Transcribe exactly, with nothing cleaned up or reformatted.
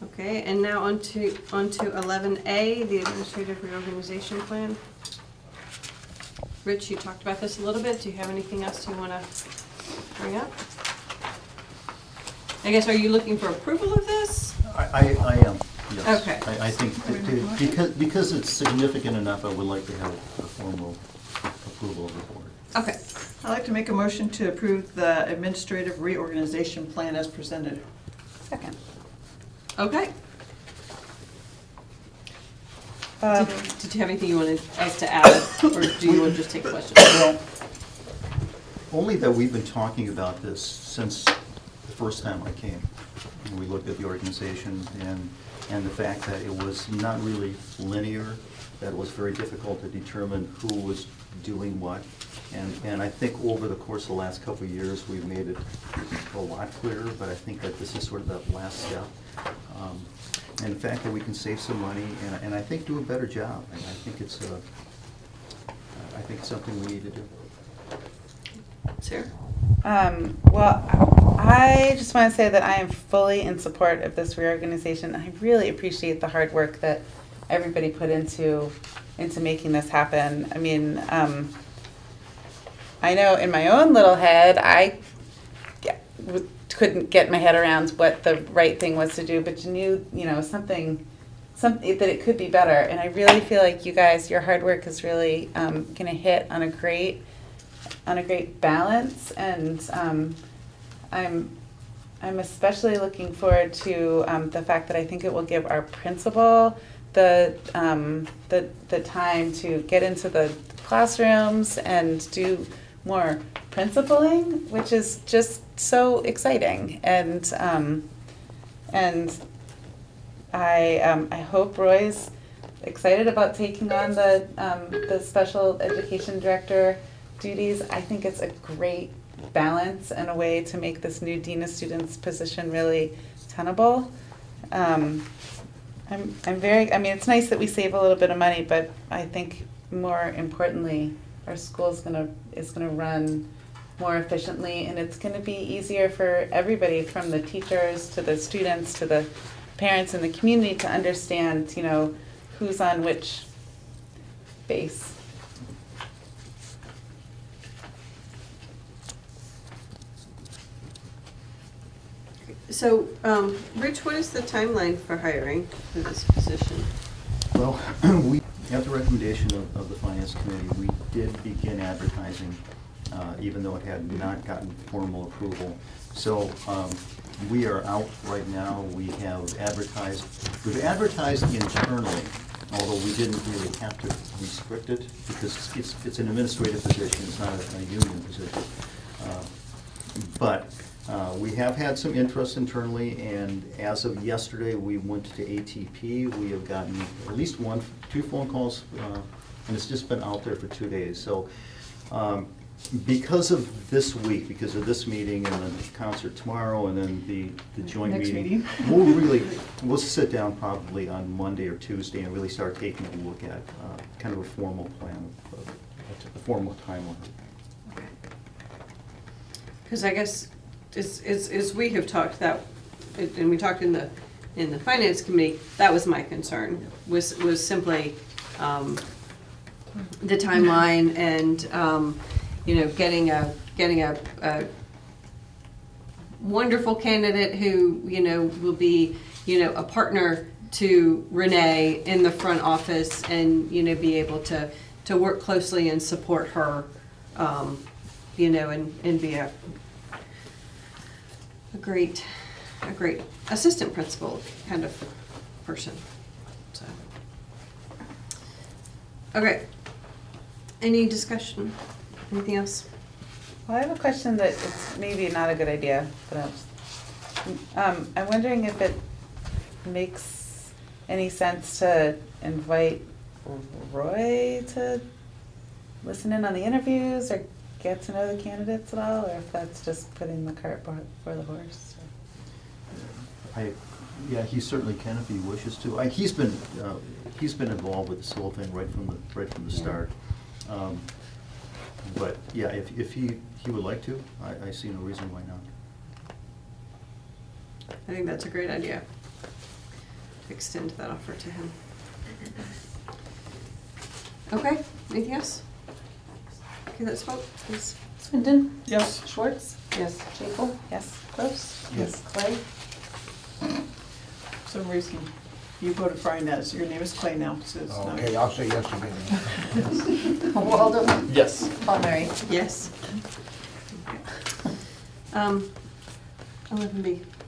Okay, and now on to, on to eleven A, the administrative reorganization plan. Rich, you talked about this a little bit. Do you have anything else you want to bring up? I guess, are you looking for approval of this? I, I, I am, yes. Okay. I, I think, that to- because, because it's significant enough, I would like to have a formal approval of the board. Okay. I'd like to make a motion to approve the administrative reorganization plan as presented. Second. Okay. Um, Did, did you have anything you wanted us to add, or do you want to just take questions? Well, only that we've been talking about this since the first time I came. And we looked at the organization and, and the fact that it was not really linear, that it was very difficult to determine who was doing what. And, and I think over the course of the last couple of years, we've made it a lot clearer, but I think that this is sort of that last step. Um, and the fact that we can save some money and, and I think do a better job. And I think it's a, I think it's something we need to do. Sarah? Um, well, I just want to say that I am fully in support of this reorganization. I really appreciate the hard work that everybody put into into making this happen. I mean, um, I know in my own little head, I get, w- couldn't get my head around what the right thing was to do, but you knew, you know, something, something that it could be better. And I really feel like you guys, your hard work is really um, going to hit on a great, on a great balance. And um, I'm, I'm especially looking forward to um, the fact that I think it will give our principal the um, the the time to get into the classrooms and do more principaling, which is just so exciting. And um, and I um, I hope Roy's excited about taking on the um, the special education director duties. I think it's a great balance and a way to make this new dean of students position really tenable. Um, I'm I'm very. I mean, it's nice that we save a little bit of money, but I think more importantly, our school's gonna is gonna run more efficiently, and it's gonna be easier for everybody, from the teachers to the students to the parents in the community, to understand, you know, who's on which base. So, um, Rich, what is the timeline for hiring for this position? Well, we, at the recommendation of, of the Finance Committee, we did begin advertising, uh, even though it had not gotten formal approval. So um, we are out right now. We have advertised, we've advertised internally, although we didn't really have to restrict it because it's, it's an administrative position, it's not a, a union position. Uh, but Uh, we have had some interest internally, and as of yesterday, we went to A T P. We have gotten at least one, two phone calls, uh, and it's just been out there for two days. So um, because of this week, because of this meeting and then the concert tomorrow and then the, the joint Next meeting, meeting. we'll really, we'll sit down probably on Monday or Tuesday and really start taking a look at uh, kind of a formal plan, of, a formal timeline. Because I guess, As, as, as we have talked that, and we talked in the, in the finance committee, that was my concern, was, was simply, um, the timeline and, um, you know, getting a, getting a, a wonderful candidate who, you know, will be, you know, a partner to Renee in the front office and, you know, be able to, to work closely and support her, um, you know, and, and be a, a great, a great assistant principal kind of person. So, okay. Any discussion? Anything else? Well, I have a question that is maybe not a good idea, but I'm, just, um, I'm wondering if it makes any sense to invite Roy to listen in on the interviews or get to know the candidates at all, or if that's just putting the cart before the horse. I, yeah, he certainly can if he wishes to. I, he's been uh, he's been involved with this whole thing right from the right from the Yeah. start. Um, but yeah, if if he he would like to, I, I see no reason why not. I think that's a great idea. extend that offer to him. Okay, anything else? Okay, let's vote, please. Swindon? Yes. Schwartz? Yes. Jekyll? Yes. Gross? Yes. Clay? For some reason, you voted for Inez. Your name is Clay now, so it's not. Okay, I'll say yes again. Waldo? Yes. Palmieri? Yes. Um, eleven B.